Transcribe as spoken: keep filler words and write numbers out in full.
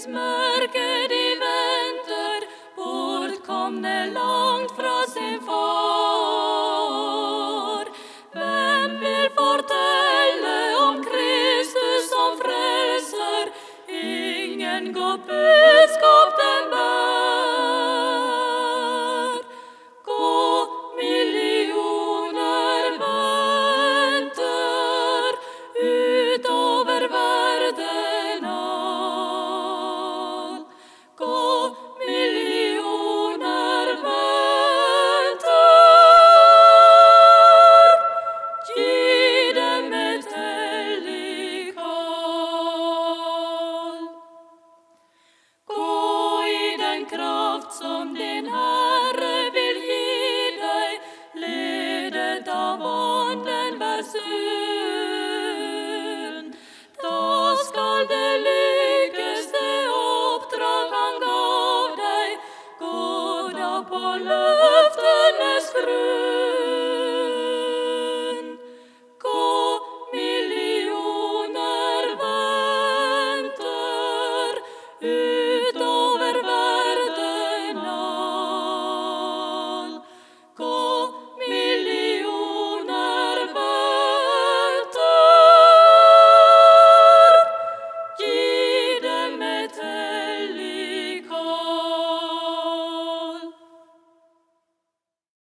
Syndens mørke de venter, bortkomne langt fra sin far. Hvem vil fortelle om Kristus som frelser? Ingen går budskap den bær. Gå, millioner venter utover verden all. Gå, millioner venter, gi dem et hellig kall. Gå i den kraft som din Herre vil gi deg, ledet av Ånden vær sunn. Da skal det lykkes det oppdrag han gav deg, gå da på løp.